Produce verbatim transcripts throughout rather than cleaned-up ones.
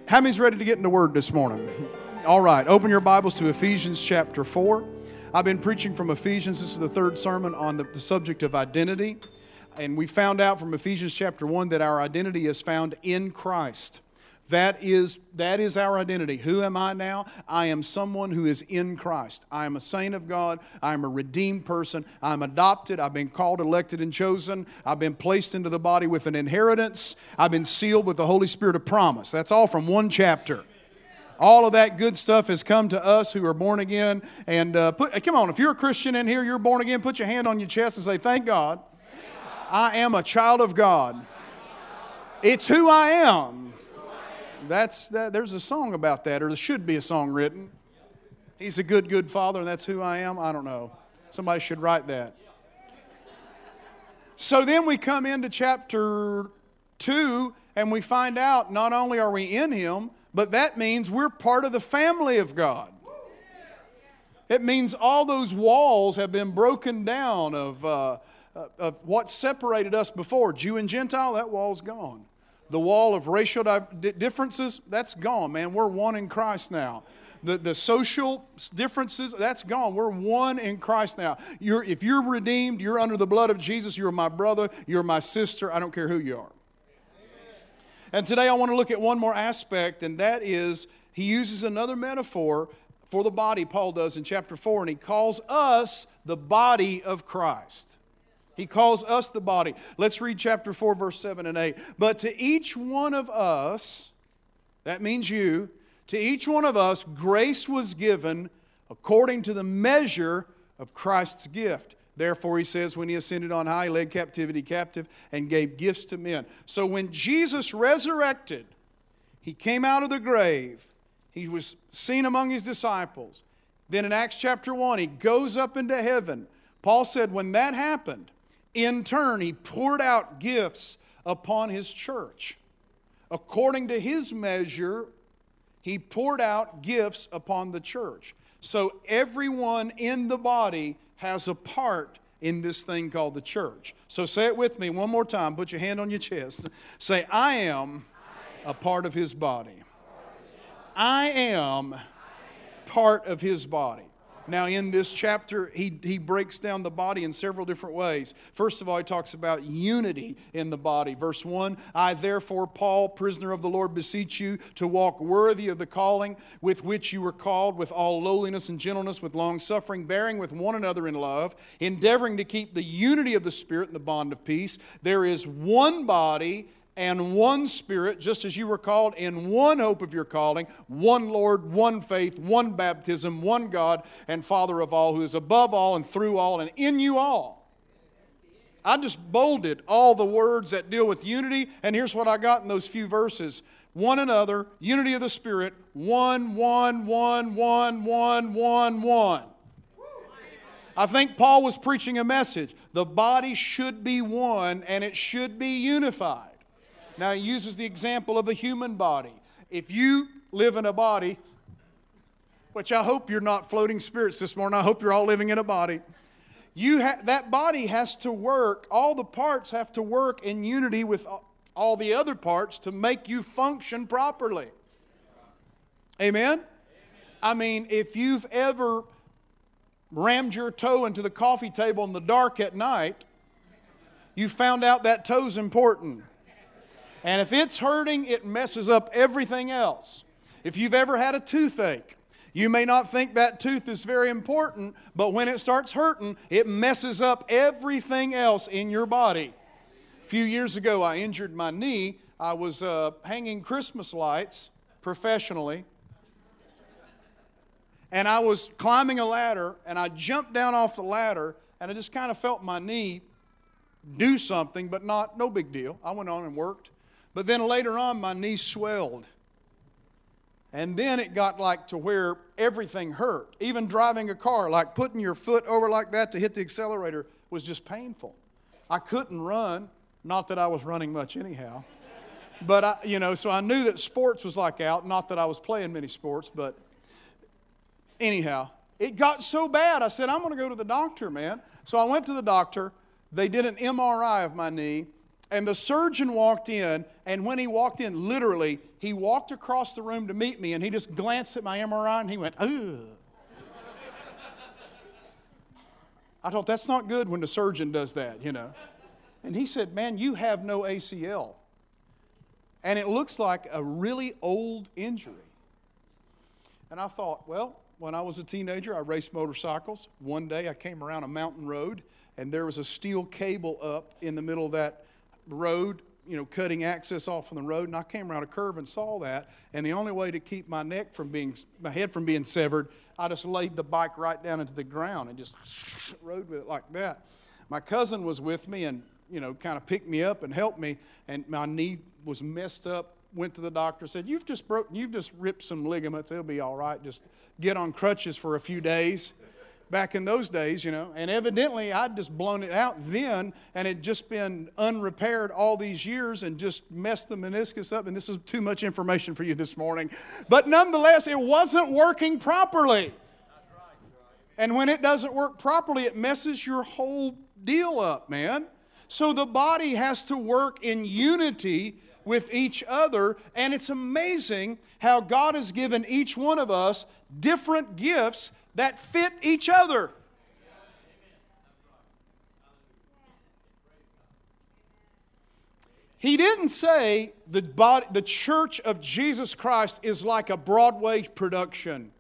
How many's ready to get into Word this morning? All right, open your Bibles to Ephesians chapter four. I've been preaching from Ephesians. This is the third sermon on the, the subject of identity. And we found out from Ephesians chapter one that our identity is found in Christ. That is, that is our identity. Who am I now? I am someone who is in Christ. I am a saint of God. I am a redeemed person. I'm adopted. I've been called, elected, and chosen. I've been placed into the body with an inheritance. I've been sealed with the Holy Spirit of promise. That's all from one chapter. All of that good stuff has come to us who are born again. And uh, put, come on, if you're a Christian in here, you're born again, put your hand on your chest and say, thank God, I am a child of God. It's who I am. That's that. There's a song about that, or there should be a song written. He's a good, good Father, and that's who I am. I don't know. Somebody should write that. So then we come into chapter two, and we find out not only are we in Him, but that means we're part of the family of God. It means all those walls have been broken down of, uh, of what separated us before. Jew and Gentile, that wall's gone. The wall of racial differences, that's gone, man. We're one in Christ now. The, the social differences, that's gone. We're one in Christ now. You're, if you're redeemed, you're under the blood of Jesus. You're my brother. You're my sister. I don't care who you are. And today I want to look at one more aspect, and that is he uses another metaphor for the body, Paul does in chapter four, and he calls us the body of Christ. He calls us the body. Let's read chapter four, verse seven and eight. But to each one of us, that means you, to each one of us, grace was given according to the measure of Christ's gift. Therefore, he says, when he ascended on high, he led captivity captive and gave gifts to men. So when Jesus resurrected, he came out of the grave. He was seen among his disciples. Then in Acts chapter one, he goes up into heaven. Paul said when that happened, in turn, he poured out gifts upon his church. According to his measure, he poured out gifts upon the church. So everyone in the body has a part in this thing called the church. So say it with me one more time. Put your hand on your chest. Say, I am a part of his body. I am part of his body. Now in this chapter, he, he breaks down the body in several different ways. First of all, he talks about unity in the body. Verse one, I therefore, Paul, prisoner of the Lord, beseech you to walk worthy of the calling with which you were called, with all lowliness and gentleness, with long suffering, bearing with one another in love, endeavoring to keep the unity of the Spirit in the bond of peace. There is one body and one Spirit, just as you were called in one hope of your calling, one Lord, one faith, one baptism, one God and Father of all, who is above all and through all and in you all. I just bolded all the words that deal with unity, and here's what I got in those few verses. One another, unity of the Spirit, one, one, one, one, one, one, one. I think Paul was preaching a message. The body should be one, and it should be unified. Now, he uses the example of the human body. If you live in a body, which I hope you're not floating spirits this morning. I hope you're all living in a body. You ha- that body has to work. All the parts have to work in unity with all the other parts to make you function properly. Amen? Amen. I mean, if you've ever rammed your toe into the coffee table in the dark at night, you found out that toe's important. And if it's hurting, it messes up everything else. If you've ever had a toothache, you may not think that tooth is very important, but when it starts hurting, it messes up everything else in your body. A few years ago, I injured my knee. I was uh, hanging Christmas lights professionally. And I was climbing a ladder, and I jumped down off the ladder, and I just kind of felt my knee do something, but not no big deal. I went on and worked. But then later on, my knee swelled. And then it got like to where everything hurt. Even driving a car, like putting your foot over like that to hit the accelerator was just painful. I couldn't run. Not that I was running much anyhow. But, I, you know, so I knew that sports was like out. Not that I was playing many sports, but anyhow. It got so bad, I said, I'm going to go to the doctor, man. So I went to the doctor. They did an M R I of my knee. And the surgeon walked in, and when he walked in, literally, he walked across the room to meet me, and he just glanced at my M R I, and he went, ugh. I thought, that's not good when the surgeon does that, you know. And he said, man, you have no A C L. And it looks like a really old injury. And I thought, well, when I was a teenager, I raced motorcycles. One day I came around a mountain road, and there was a steel cable up in the middle of that road, you know, cutting access off from the road. And I came around a curve and saw that. And the only way to keep my neck from being, my head from being severed, I just laid the bike right down into the ground and just rode with it like that. My cousin was with me and, you know, kind of picked me up and helped me. And my knee was messed up. Went to the doctor, said, you've just broken, you've just ripped some ligaments. It'll be all right. Just get on crutches for a few days. Back in those days, you know. And evidently, I'd just blown it out then, and it had just been unrepaired all these years and just messed the meniscus up. And this is too much information for you this morning. But nonetheless, it wasn't working properly. And when it doesn't work properly, it messes your whole deal up, man. So the body has to work in unity with each other, and it's amazing how God has given each one of us different gifts that fit each other. He didn't say the body, the church of Jesus Christ is like a Broadway production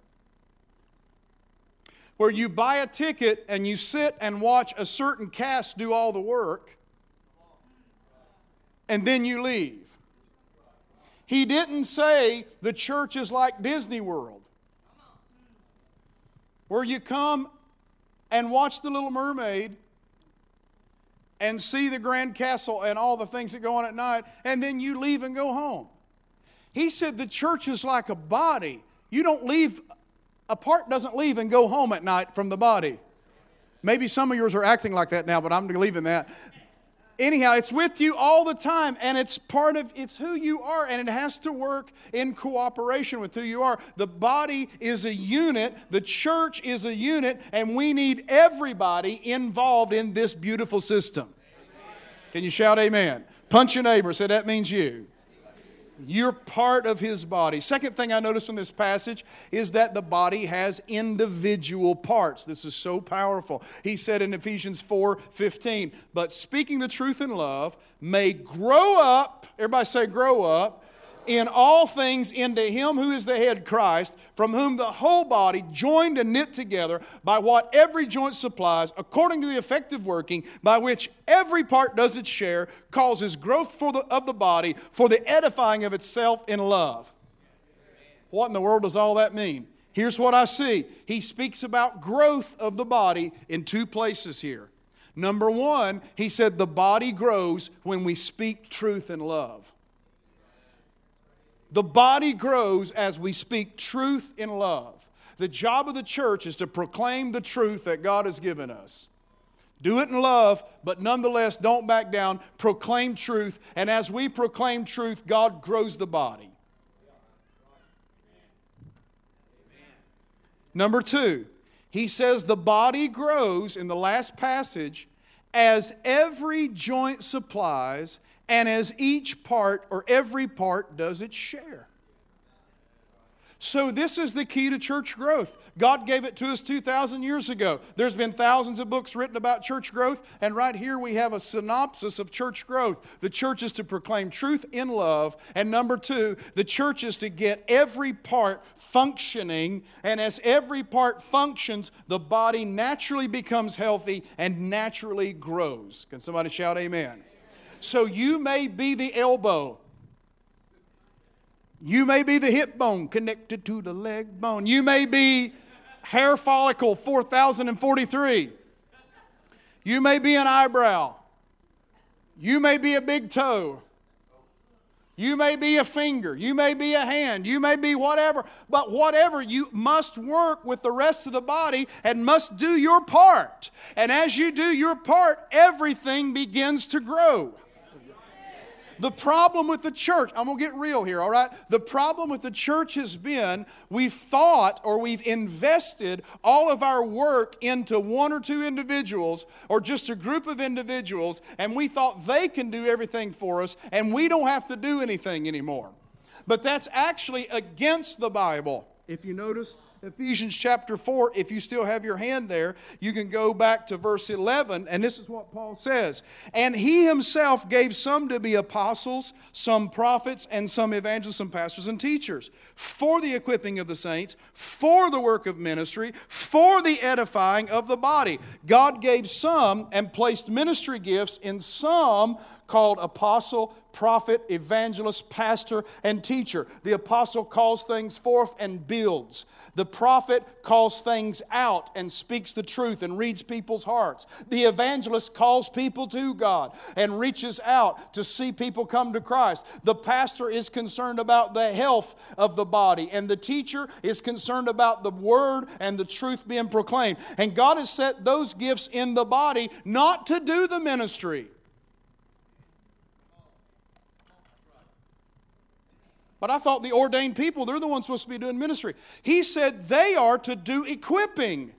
where you buy a ticket and you sit and watch a certain cast do all the work and then you leave. He didn't say the church is like Disney World, where you come and watch The Little Mermaid and see the Grand Castle and all the things that go on at night, and then you leave and go home. He said the church is like a body. You don't leave, a part doesn't leave and go home at night from the body. Maybe some of yours are acting like that now, but I'm leaving that. Anyhow, it's with you all the time, and it's part of, it's who you are, and it has to work in cooperation with who you are. The body is a unit, the church is a unit, and we need everybody involved in this beautiful system. Amen. Can you shout amen? Punch your neighbor, say that means you. You're part of His body. Second thing I noticed from this passage is that the body has individual parts. This is so powerful. He said in Ephesians four fifteen, but speaking the truth in love may grow up, everybody say grow up, in all things into Him who is the head, Christ, from whom the whole body, joined and knit together by what every joint supplies, according to the effective working by which every part does its share, causes growth for the, of the body for the edifying of itself in love. What in the world does all that mean? Here's what I see. He speaks about growth of the body in two places here. Number one, he said the body grows when we speak truth in love. The body grows as we speak truth in love. The job of the church is to proclaim the truth that God has given us. Do it in love, but nonetheless, don't back down. Proclaim truth, and as we proclaim truth, God grows the body. Number two, he says the body grows in the last passage as every joint supplies and as each part or every part does its share. So this is the key to church growth. God gave it to us two thousand years ago. There's been thousands of books written about church growth, and right here we have a synopsis of church growth. The church is to proclaim truth in love, and number two, the church is to get every part functioning, and as every part functions, the body naturally becomes healthy and naturally grows. Can somebody shout amen? So you may be the elbow. You may be the hip bone connected to the leg bone. You may be hair follicle four thousand forty-three. You may be an eyebrow. You may be a big toe. You may be a finger. You may be a hand. You may be whatever. But whatever, you must work with the rest of the body and must do your part. And as you do your part, everything begins to grow. The problem with the church, I'm going to get real here, all right? The problem with the church has been we've thought or we've invested all of our work into one or two individuals or just a group of individuals, and we thought they can do everything for us and we don't have to do anything anymore. But that's actually against the Bible. If you notice Ephesians chapter four, if you still have your hand there, you can go back to verse eleven, and this is what Paul says. And he himself gave some to be apostles, some prophets, and some evangelists, some pastors and teachers, for the equipping of the saints, for the work of ministry, for the edifying of the body. God gave some and placed ministry gifts in some, called apostle, prophet, evangelist, pastor, and teacher. The apostle calls things forth and builds. The prophet calls things out and speaks the truth and reads people's hearts. The evangelist calls people to God and reaches out to see people come to Christ. The pastor is concerned about the health of the body, and the teacher is concerned about the word and the truth being proclaimed. And God has set those gifts in the body not to do the ministry. But I thought the ordained people, they're the ones supposed to be doing ministry. He said they are to do equipping.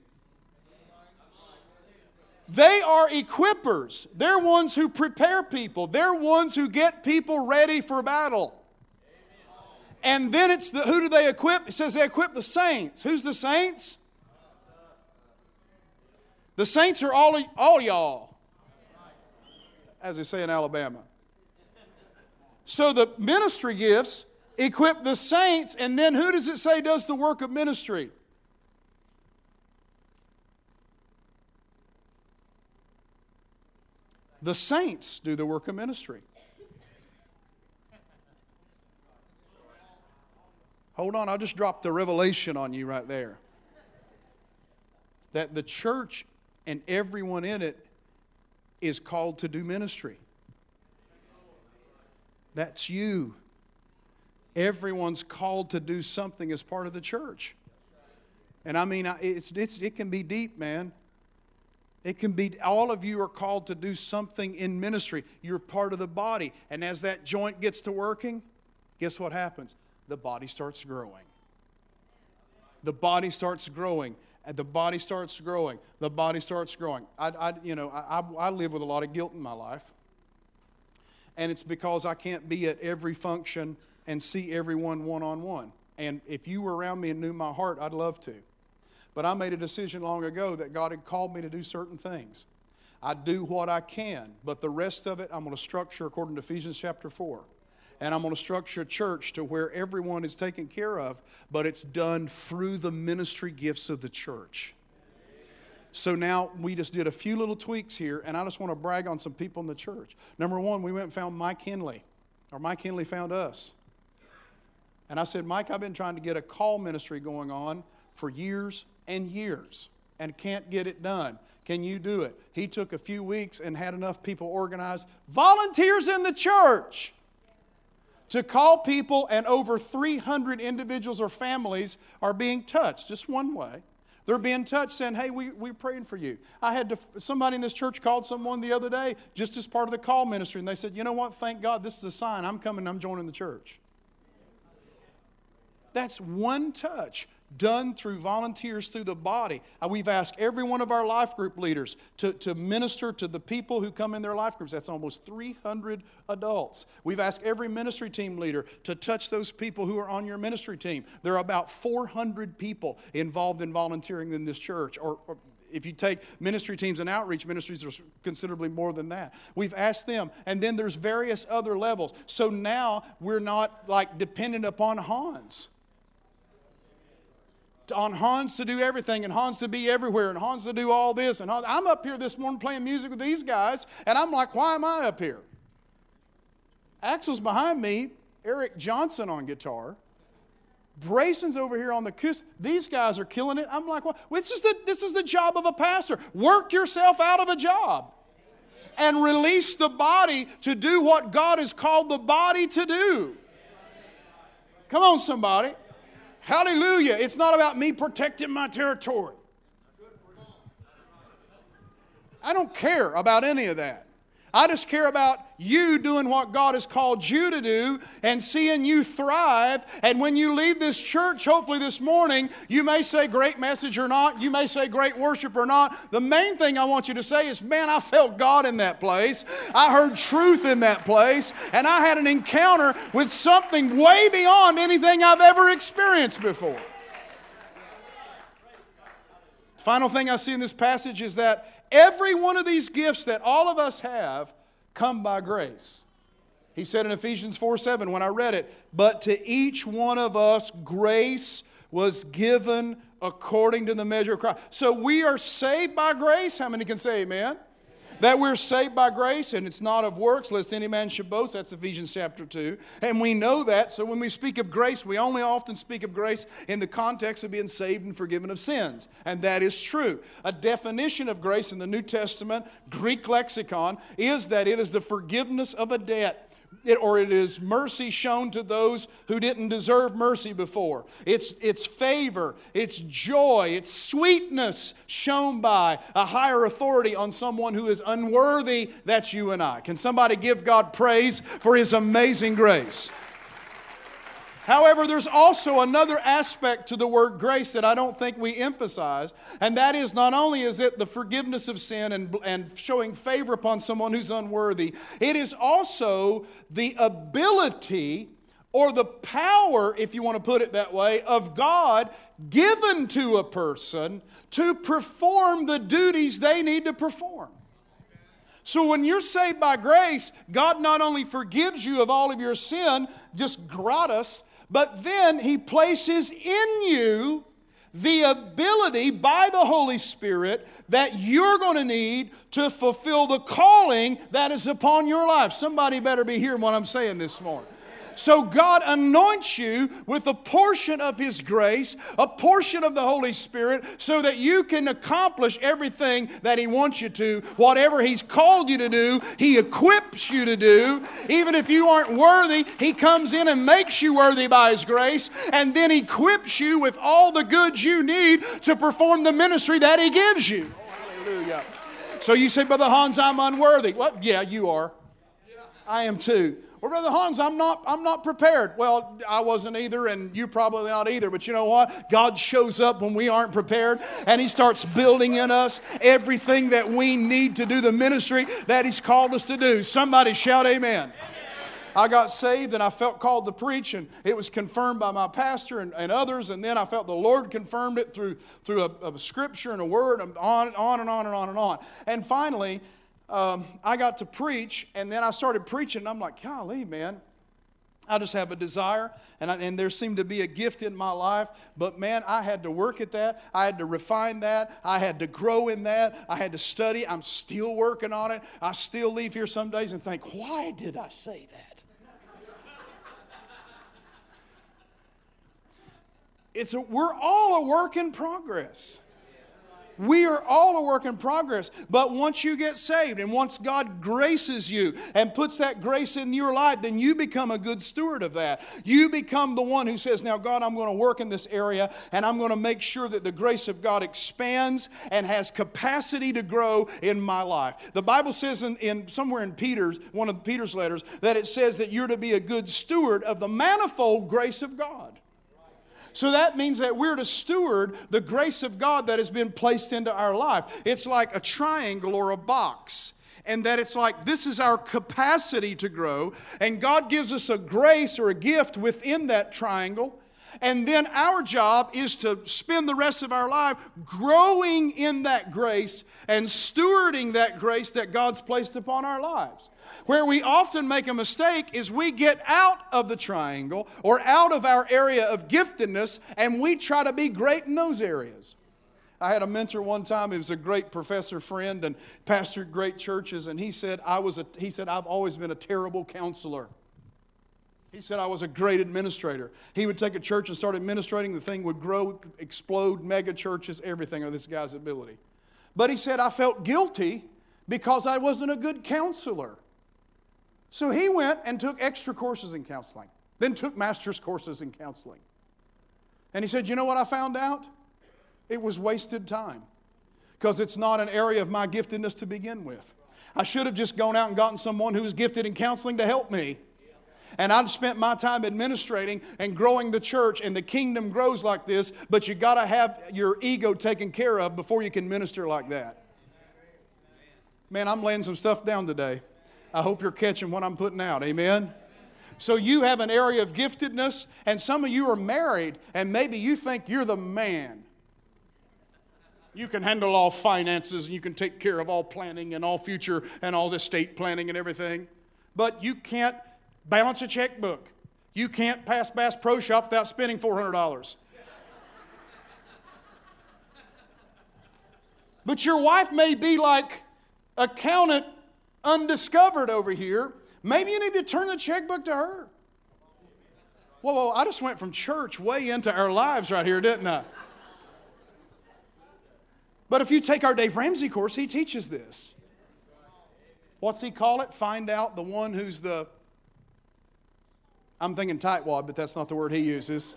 They are equippers. They're ones who prepare people. They're ones who get people ready for battle. And then it's the, who do they equip? It says they equip the saints. Who's the saints? The saints are all, all y'all, as they say in Alabama. So the ministry gifts equip the saints, and then who does it say does the work of ministry? The saints do the work of ministry. Hold on, I'll just drop the revelation on you right there. That the church and everyone in it is called to do ministry. That's you. Everyone's called to do something as part of the church. And I mean, it's, it's, it can be deep, man. It can be, all of you are called to do something in ministry. You're part of the body. And as that joint gets to working, guess what happens? The body starts growing. The body starts growing. And the body starts growing. The body starts growing. I, I you know, I, I live with a lot of guilt in my life. And it's because I can't be at every function and see everyone one-on-one. And if you were around me and knew my heart, I'd love to. But I made a decision long ago that God had called me to do certain things. I do what I can, but the rest of it I'm going to structure according to Ephesians chapter four. And I'm going to structure a church to where everyone is taken care of, but it's done through the ministry gifts of the church. So now we just did a few little tweaks here, and I just want to brag on some people in the church. Number one, we went and found Mike Henley, or Mike Henley found us. And I said, Mike, I've been trying to get a call ministry going on for years and years and can't get it done. Can you do it? He took a few weeks and had enough people organized, volunteers in the church, to call people, and over three hundred individuals or families are being touched just one way. They're being touched, saying, hey, we, we're praying for you. I had to, somebody in this church called someone the other day just as part of the call ministry, and they said, you know what, thank God, this is a sign. I'm coming, I'm joining the church. That's one touch done through volunteers through the body. Uh, we've asked every one of our life group leaders to, to minister to the people who come in their life groups. That's almost three hundred adults. We've asked every ministry team leader to touch those people who are on your ministry team. There are about four hundred people involved in volunteering in this church. Or, or if you take ministry teams and outreach ministries, there's considerably more than that. We've asked them. And then there's various other levels. So now we're not like dependent upon Hans. On Hans to do everything, and Hans to be everywhere, and Hans to do all this. And Hans, I'm up here this morning playing music with these guys, and I'm like, why am I up here? Axel's behind me, Eric Johnson on guitar. Brayson's over here on the acoustic. These guys are killing it. I'm like, well, this is the, this is the job of a pastor. Work yourself out of a job and release the body to do what God has called the body to do. Come on, somebody. Hallelujah. It's not about me protecting my territory. I don't care about any of that. I just care about you doing what God has called you to do and seeing you thrive. And when you leave this church, hopefully this morning, you may say great message or not. You may say great worship or not. The main thing I want you to say is, man, I felt God in that place. I heard truth in that place. And I had an encounter with something way beyond anything I've ever experienced before. Final thing I see in this passage is that every one of these gifts that all of us have come by grace. He said in Ephesians four seven, when I read it, but to each one of us grace was given according to the measure of Christ. So we are saved by grace. How many can say amen? That we're saved by grace, and it's not of works, lest any man should boast. That's Ephesians chapter two. And we know that, so when we speak of grace, we only often speak of grace in the context of being saved and forgiven of sins. And that is true. A definition of grace in the New Testament, Greek lexicon, is that it is the forgiveness of a debt. It, or it is mercy shown to those who didn't deserve mercy before. It's, it's favor, it's joy, it's sweetness shown by a higher authority on someone who is unworthy. That's you and I. Can somebody give God praise for His amazing grace? However, there's also another aspect to the word grace that I don't think we emphasize, and that is not only is it the forgiveness of sin and, and showing favor upon someone who's unworthy, it is also the ability or the power, if you want to put it that way, of God given to a person to perform the duties they need to perform. So when you're saved by grace, God not only forgives you of all of your sin, just gratis, but then He places in you the ability by the Holy Spirit that you're going to need to fulfill the calling that is upon your life. Somebody better be hearing what I'm saying this morning. So God anoints you with a portion of His grace, a portion of the Holy Spirit, so that you can accomplish everything that He wants you to. Whatever He's called you to do, He equips you to do. Even if you aren't worthy, He comes in and makes you worthy by His grace, and then equips you with all the goods you need to perform the ministry that He gives you. Hallelujah. So you say, Brother Hans, I'm unworthy. Well, yeah, you are. I am too. Well, Brother Hans, I'm not, I'm not prepared. Well, I wasn't either, and you probably not either. But you know what? God shows up when we aren't prepared, and He starts building in us everything that we need to do the ministry that He's called us to do. Somebody shout amen. I got saved and I felt called to preach, and it was confirmed by my pastor and, and others, and then I felt the Lord confirmed it through, through a, a scripture and a word, and on and on and on and on and on. And finally, Um, I got to preach, and then I started preaching, and I'm like, golly, man, I just have a desire, and, I, and there seemed to be a gift in my life, but man, I had to work at that. I had to refine that. I had to grow in that. I had to study. I'm still working on it. I still leave here some days and think, why did I say that? It's a, we're all a work in progress. We are all a work in progress. But once you get saved and once God graces you and puts that grace in your life, then you become a good steward of that. You become the one who says, now God, I'm going to work in this area, and I'm going to make sure that the grace of God expands and has capacity to grow in my life. The Bible says in, in somewhere in Peter's, one of Peter's letters, that it says that you're to be a good steward of the manifold grace of God. So that means that we're to steward the grace of God that has been placed into our life. It's like a triangle or a box. And that it's like this is our capacity to grow. And God gives us a grace or a gift within that triangle. And then our job is to spend the rest of our life growing in that grace and stewarding that grace that God's placed upon our lives. Where we often make a mistake is we get out of the triangle or out of our area of giftedness, and we try to be great in those areas. I had a mentor one time. He was a great professor friend and pastored great churches, and he said, I was a, he said, I've always been a terrible counselor. He said, I was a great administrator. He would take a church and start administrating. The thing would grow, explode, mega churches, everything of this guy's ability. But he said, I felt guilty because I wasn't a good counselor. So he went and took extra courses in counseling, then took master's courses in counseling. And he said, you know what I found out? It was wasted time because it's not an area of my giftedness to begin with. I should have just gone out and gotten someone who was gifted in counseling to help me. And I'd spent my time administrating and growing the church, and the kingdom grows like this, but you got to have your ego taken care of before you can minister like that. Man, I'm laying some stuff down today. I hope you're catching what I'm putting out. Amen? So you have an area of giftedness, and some of you are married, and maybe you think you're the man. You can handle all finances, and you can take care of all planning and all future and all estate planning and everything. But you can't balance a checkbook. You can't pass Bass Pro Shop without spending four hundred dollars. But your wife may be like accountant undiscovered over here. Maybe you need to turn the checkbook to her. Whoa, whoa, I just went from church way into our lives right here, didn't I? But if you take our Dave Ramsey course, he teaches this. What's he call it? Find out the one who's the... I'm thinking tightwad, but that's not the word he uses.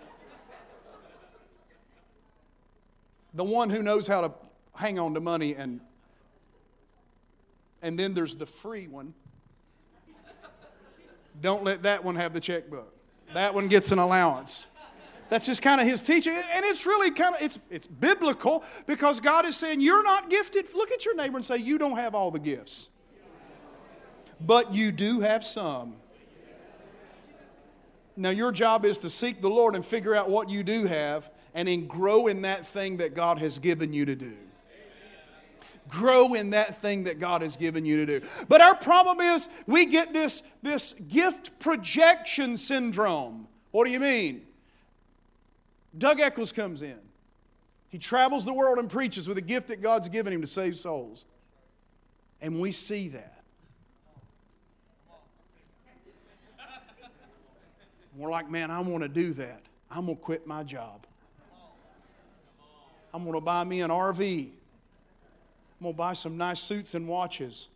The one who knows how to hang on to money, and and then there's the free one. Don't let that one have the checkbook. That one gets an allowance. That's just kind of his teaching. And it's really kind of, it's, it's biblical, because God is saying, you're not gifted. Look at your neighbor and say, you don't have all the gifts. But you do have some. Now your job is to seek the Lord and figure out what you do have, and then grow in that thing that God has given you to do. Grow in that thing that God has given you to do. But our problem is we get this, this gift projection syndrome. What do you mean? Doug Eccles comes in. He travels the world and preaches with a gift that God's given him to save souls. And we see that. We're like, man, I want to do that. I'm going to quit my job. I'm going to buy me an R V. I'm going to buy some nice suits and watches.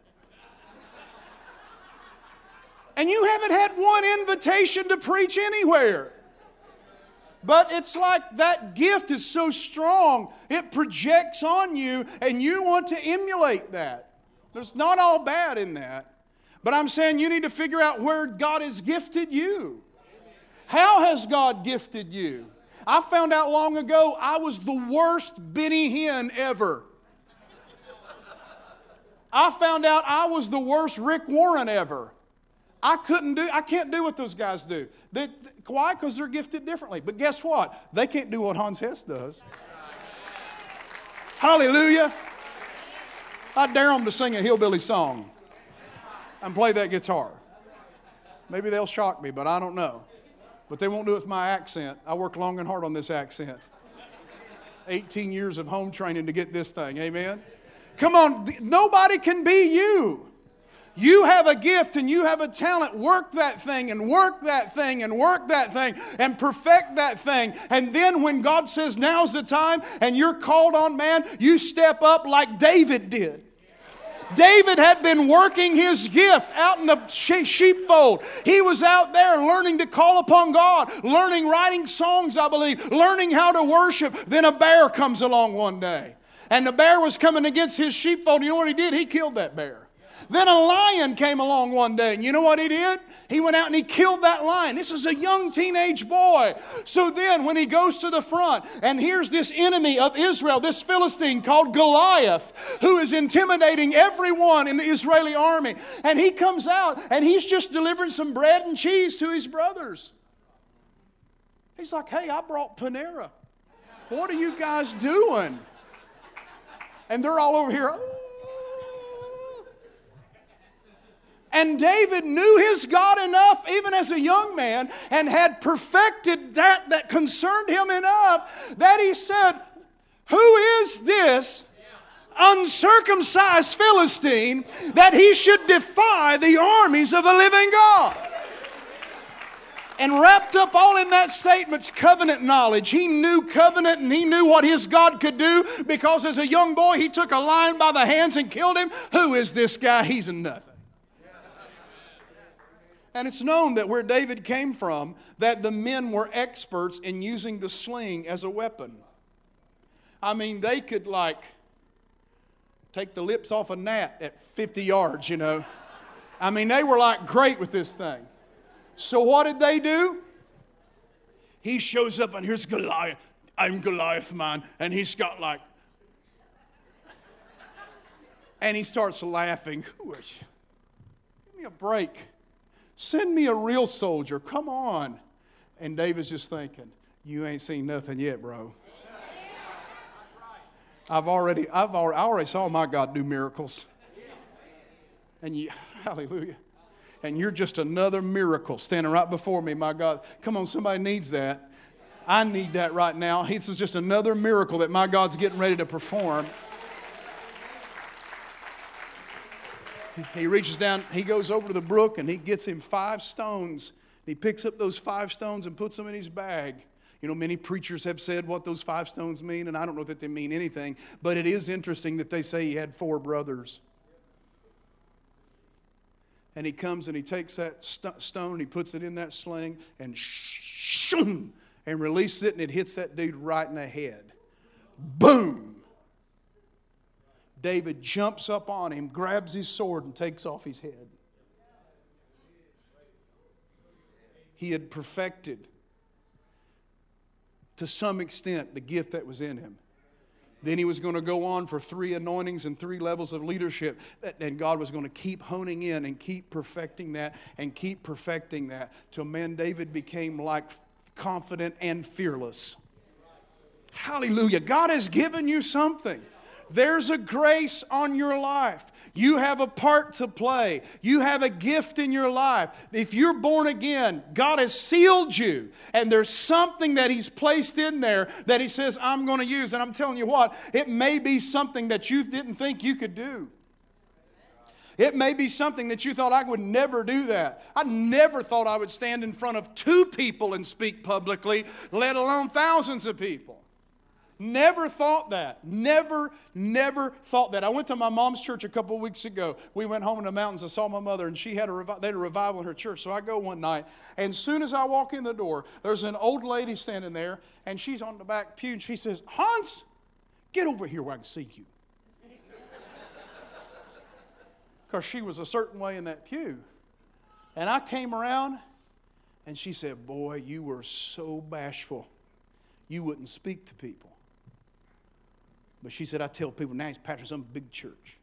And you haven't had one invitation to preach anywhere. But it's like that gift is so strong, it projects on you, and you want to emulate that. There's not all bad in that. But I'm saying you need to figure out where God has gifted you. How has God gifted you? I found out long ago I was the worst Benny Hinn ever. I found out I was the worst Rick Warren ever. I couldn't do, I can't do what those guys do. They, why? Because they're gifted differently. But guess what? They can't do what Hans Hess does. Hallelujah. I dare them to sing a hillbilly song and play that guitar. Maybe they'll shock me, but I don't know. But they won't do it with my accent. I worked long and hard on this accent. eighteen years of home training to get this thing. Amen? Come on, nobody can be you. You have a gift and you have a talent. Work that thing and work that thing and work that thing and perfect that thing. And then when God says now's the time and you're called on, man, you step up like David did. David had been working his gift out in the sheepfold. He was out there learning to call upon God, learning, writing songs, I believe, learning how to worship. Then a bear comes along one day. And the bear was coming against his sheepfold. You know what he did? He killed that bear. Then a lion came along one day, and you know what he did? He went out and he killed that lion. This is a young teenage boy. So then when he goes to the front, and here's this enemy of Israel, this Philistine called Goliath, who is intimidating everyone in the Israeli army. And he comes out, and he's just delivering some bread and cheese to his brothers. He's like, hey, I brought Panera. What are you guys doing? And they're all over here. And David knew his God enough, even as a young man, and had perfected that that concerned him enough that he said, who is this uncircumcised Philistine that he should defy the armies of the living God? And wrapped up all in that statement's covenant knowledge. He knew covenant and he knew what his God could do, because as a young boy he took a lion by the hands and killed him. Who is this guy? He's a nothing. And it's known that where David came from, that the men were experts in using the sling as a weapon. I mean, they could like take the lips off a gnat at fifty yards, you know. I mean, they were like great with this thing. So what did they do? He shows up and here's Goliath. I'm Goliath, man. And he's got like, and he starts laughing. Who are you? Give me a break. Send me a real soldier. Come on. And David's just thinking, you ain't seen nothing yet, bro. I've already, I've already, I already saw my God do miracles. And you, hallelujah. And you're just another miracle standing right before me, my God. Come on, somebody needs that. I need that right now. This is just another miracle that my God's getting ready to perform. He reaches down, he goes over to the brook and he gets him five stones. He picks up those five stones and puts them in his bag. You know, many preachers have said what those five stones mean, and I don't know that they mean anything, but it is interesting that they say he had four brothers. And he comes and he takes that st- stone and he puts it in that sling and shoom, and releases it, and it hits that dude right in the head. Boom! David jumps up on him, grabs his sword, and takes off his head. He had perfected, to some extent, the gift that was in him. Then he was going to go on for three anointings and three levels of leadership. And God was going to keep honing in and keep perfecting that and keep perfecting that till man David became like confident and fearless. Hallelujah. God has given you something. There's a grace on your life. You have a part to play. You have a gift in your life. If you're born again, God has sealed you. And there's something that He's placed in there that He says, I'm going to use. And I'm telling you what, it may be something that you didn't think you could do. It may be something that you thought, I would never do that. I never thought I would stand in front of two people and speak publicly, let alone thousands of people. Never thought that. Never, never thought that. I went to my mom's church a couple of weeks ago. We went home in the mountains. I saw my mother, and she had a, revi- they had a revival in her church. So I go one night, and as soon as I walk in the door, there's an old lady standing there, and she's on the back pew, and she says, Hans, get over here where I can see you. Because she was a certain way in that pew. And I came around, and she said, boy, you were so bashful. You wouldn't speak to people. But she said, I tell people now he's pastor of some big church.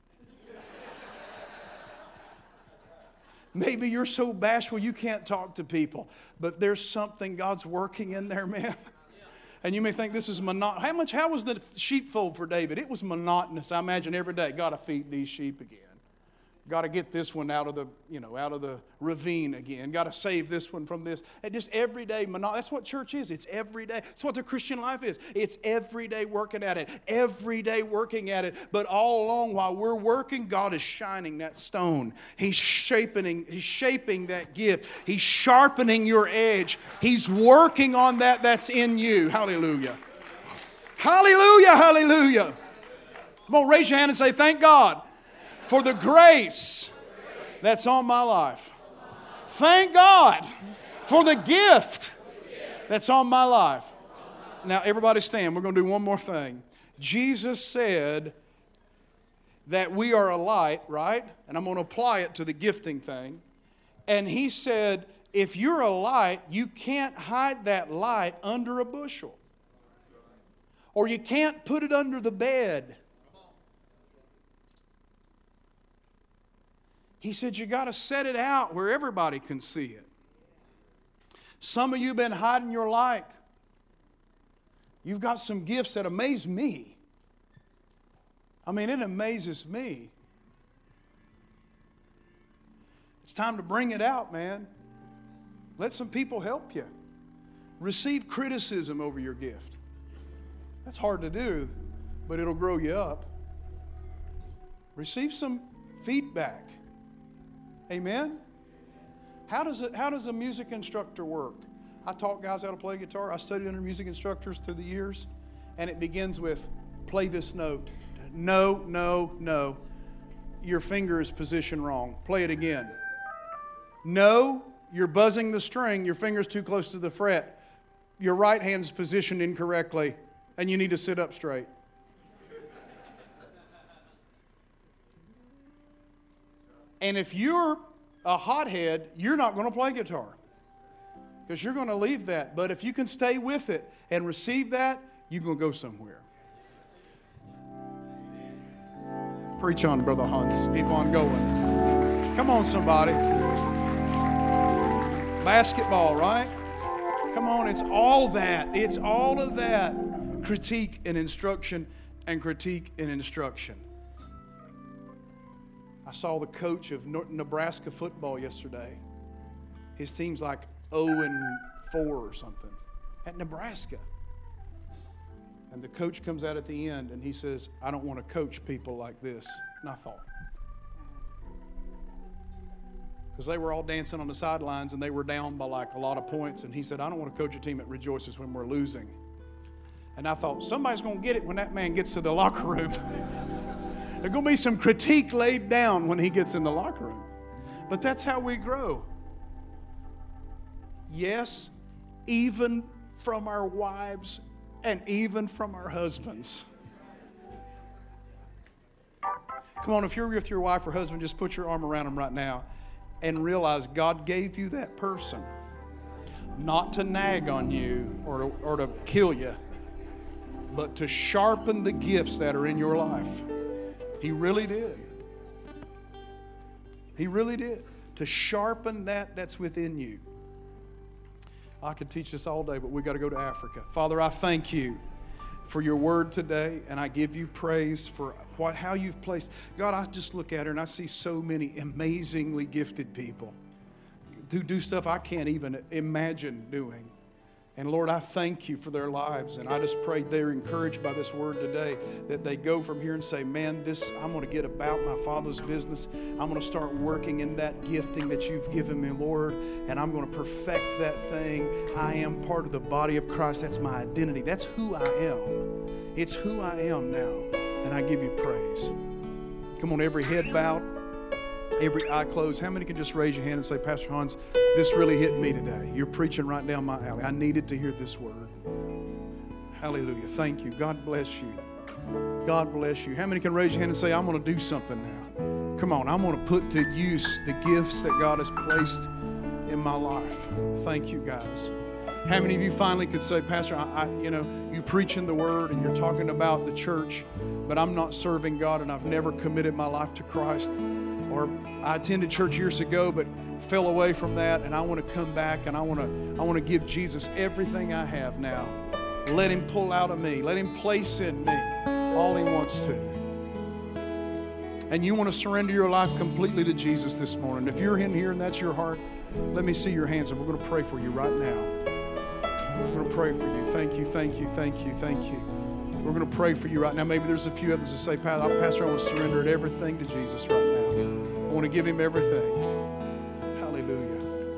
Maybe you're so bashful you can't talk to people. But there's something God's working in there, man. And you may think this is monotonous. How much, how was the sheepfold for David? It was monotonous. I imagine every day, got to feed these sheep again. Got to get this one out of the, you know, out of the ravine again. Got to save this one from this. And just every day, that's what church is. It's every day. It's what the Christian life is. It's every day working at it. Every day working at it. But all along while we're working, God is shining that stone. He's shaping, He's shaping that gift. He's sharpening your edge. He's working on that that's in you. Hallelujah. Hallelujah. Hallelujah. Come on, raise your hand and say, thank God for the grace that's on my life. Thank God for the gift that's on my life. Now, everybody stand. We're going to do one more thing. Jesus said that we are a light, right? And I'm going to apply it to the gifting thing. And He said, if you're a light, you can't hide that light under a bushel. Or you can't put it under the bed. He said, you got to set it out where everybody can see it. Some of you have been hiding your light. You've got some gifts that amaze me. I mean, it amazes me. It's time to bring it out, man. Let some people help you. Receive criticism over your gift. That's hard to do, but it'll grow you up. Receive some feedback. Amen? How does it, how does a music instructor work? I taught guys how to play guitar. I studied under music instructors through the years. And it begins with, play this note. No, no, no. Your finger is positioned wrong. Play it again. No, you're buzzing the string. Your finger's too close to the fret. Your right hand's positioned incorrectly. And you need to sit up straight. And if you're a hothead, you're not going to play guitar because you're going to leave that. But if you can stay with it and receive that, you're going to go somewhere. Preach on, Brother Hans. Keep on going. Come on, somebody. Basketball, right? Come on, it's all that. It's all of that. Critique and instruction and critique and instruction. I saw the coach of Nebraska football yesterday. His team's like oh and four or something at Nebraska. And the coach comes out at the end and he says, I don't want to coach people like this. And I thought, because they were all dancing on the sidelines and they were down by like a lot of points. And he said, I don't want to coach a team that rejoices when we're losing. And I thought, somebody's going to get it when that man gets to the locker room. There's going to be some critique laid down when he gets in the locker room. But that's how we grow. Yes, even from our wives and even from our husbands. Come on, if you're with your wife or husband, just put your arm around them right now and realize God gave you that person not to nag on you or to, or to kill you, but to sharpen the gifts that are in your life. He really did. He really did. To sharpen that that's within you. I could teach this all day, but we've got to go to Africa. Father, I thank you for your word today, and I give you praise for what, how you've placed. God, I just look at her and I see so many amazingly gifted people who do stuff I can't even imagine doing. And Lord, I thank you for their lives. And I just pray they're encouraged by this word today, that they go from here and say, man, this, I'm going to get about my Father's business. I'm going to start working in that gifting that you've given me, Lord. And I'm going to perfect that thing. I am part of the body of Christ. That's my identity. That's who I am. It's who I am now. And I give you praise. Come on, every head bowed, every eye closed. How many can just raise your hand and say, Pastor Hans, this really hit me today. You're preaching right down my alley. I needed to hear this word. Hallelujah. Thank you. God bless you. God bless you. How many can raise your hand and say, I'm going to do something now? Come on, I'm going to put to use the gifts that God has placed in my life. Thank you, guys. How many of you finally could say, Pastor, I, I, you know, you preaching the word and you're talking about the church, but I'm not serving God and I've never committed my life to Christ. Or I attended church years ago but fell away from that, and I want to come back and I want to I want to give Jesus everything I have now. Let him pull out of me. Let him place in me all he wants to. And you want to surrender your life completely to Jesus this morning. If you're in here and that's your heart, let me see your hands and we're going to pray for you right now. We're going to pray for you. Thank you, thank you, thank you, thank you. We're going to pray for you right now. Maybe there's a few others that say, Pastor, I want to surrender everything to Jesus right now. I want to give him everything. Hallelujah.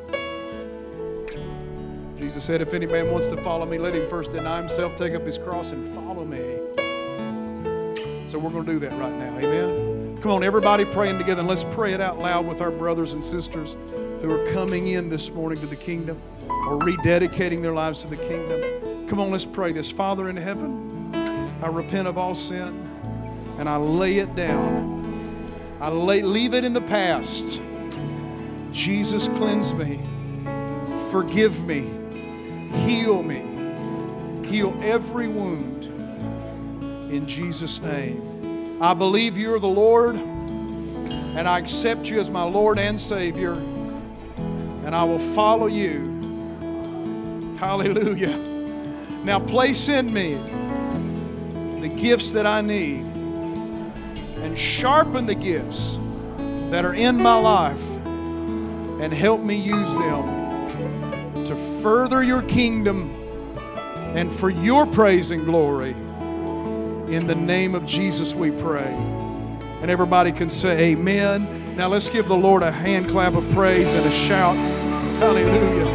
Jesus said, if any man wants to follow me, let him first deny himself, take up his cross, and follow me. So we're going to do that right now. Amen. Come on, everybody praying together, and let's pray it out loud with our brothers and sisters who are coming in this morning to the kingdom or rededicating their lives to the kingdom. Come on, let's pray this. Father in heaven, I repent of all sin and I lay it down. I lay, leave it in the past. Jesus, cleanse me. Forgive me. Heal me. Heal every wound. In Jesus' name. I believe you're the Lord and I accept you as my Lord and Savior, and I will follow you. Hallelujah. Now place in me the gifts that I need and sharpen the gifts that are in my life and help me use them to further your kingdom and for your praise and glory. In the name of Jesus we pray. And everybody can say amen. Now let's give the Lord a hand clap of praise and a shout. Hallelujah.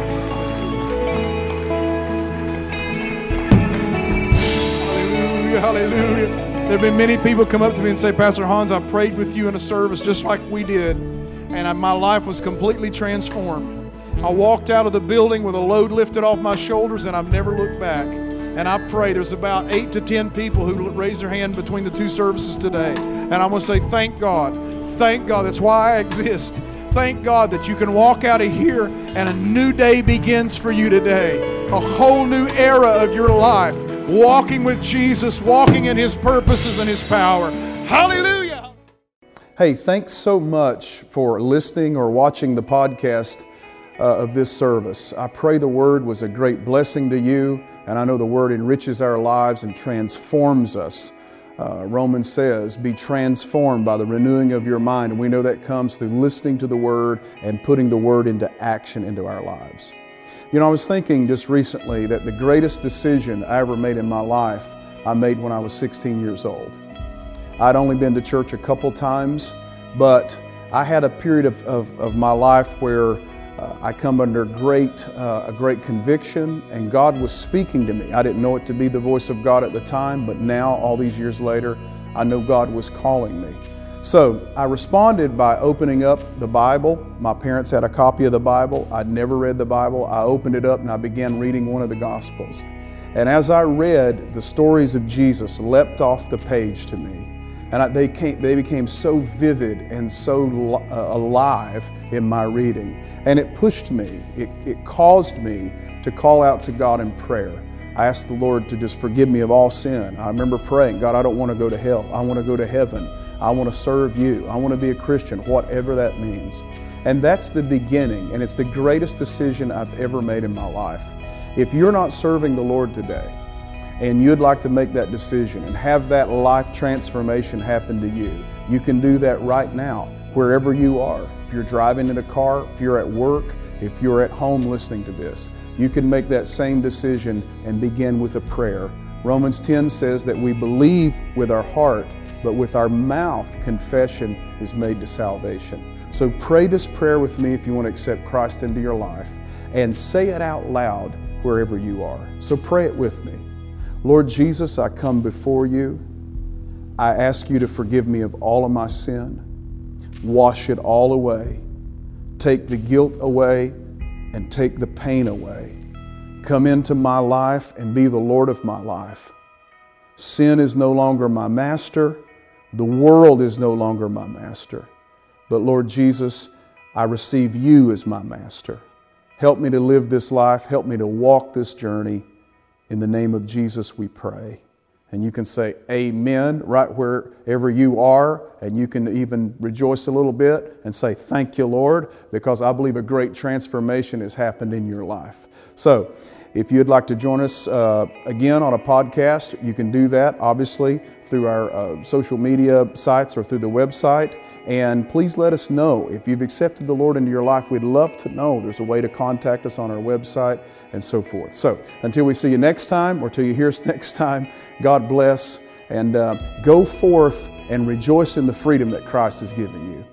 Hallelujah. There have been many people come up to me and say, Pastor Hans, I prayed with you in a service just like we did, and I, my life was completely transformed. I walked out of the building with a load lifted off my shoulders, and I've never looked back. And I pray there's about eight to ten people who raised their hand between the two services today. And I want to say, thank God. Thank God. That's why I exist. Thank God that you can walk out of here and a new day begins for you today. A whole new era of your life. Walking with Jesus, walking in His purposes and His power. Hallelujah! Hey, thanks so much for listening or watching the podcast uh, of this service. I pray the Word was a great blessing to you, and I know the Word enriches our lives and transforms us. Uh, Romans says, be transformed by the renewing of your mind. And we know that comes through listening to the Word and putting the Word into action into our lives. You know, I was thinking just recently that the greatest decision I ever made in my life, I made when I was sixteen years old. I'd only been to church a couple times, but I had a period of, of, of my life where uh, I come under great, uh, a great conviction, and God was speaking to me. I didn't know it to be the voice of God at the time, but now, all these years later, I know God was calling me. So I responded by opening up the Bible. My parents had a copy of the Bible. I'd never read the Bible. I opened it up and I began reading one of the Gospels. And as I read, the stories of Jesus leapt off the page to me. And I, they, came, they became so vivid and so uh, alive in my reading. And it pushed me, it, it caused me to call out to God in prayer. I asked the Lord to just forgive me of all sin. I remember praying, God, I don't want to go to hell. I want to go to heaven. I want to serve you. I want to be a Christian, whatever that means. And that's the beginning, and it's the greatest decision I've ever made in my life. If you're not serving the Lord today, and you'd like to make that decision and have that life transformation happen to you, you can do that right now, wherever you are. If you're driving in a car, if you're at work, if you're at home listening to this, you can make that same decision and begin with a prayer. Romans ten says that we believe with our heart, but with our mouth, confession is made to salvation. So pray this prayer with me if you want to accept Christ into your life, and say it out loud wherever you are. So pray it with me. Lord Jesus, I come before you. I ask you to forgive me of all of my sin. Wash it all away. Take the guilt away and take the pain away. Come into my life and be the Lord of my life. Sin is no longer my master. The world is no longer my master. But Lord Jesus, I receive you as my master. Help me to live this life. Help me to walk this journey. In the name of Jesus we pray. And you can say amen right wherever you are, and you can even rejoice a little bit and say thank you, Lord, because I believe a great transformation has happened in your life. So if you'd like to join us uh, again on a podcast, you can do that obviously through our uh, social media sites or through the website. And please let us know if you've accepted the Lord into your life. We'd love to know. There's a way to contact us on our website and so forth. So until we see you next time, or till you hear us next time, God bless, and uh, go forth and rejoice in the freedom that Christ has given you.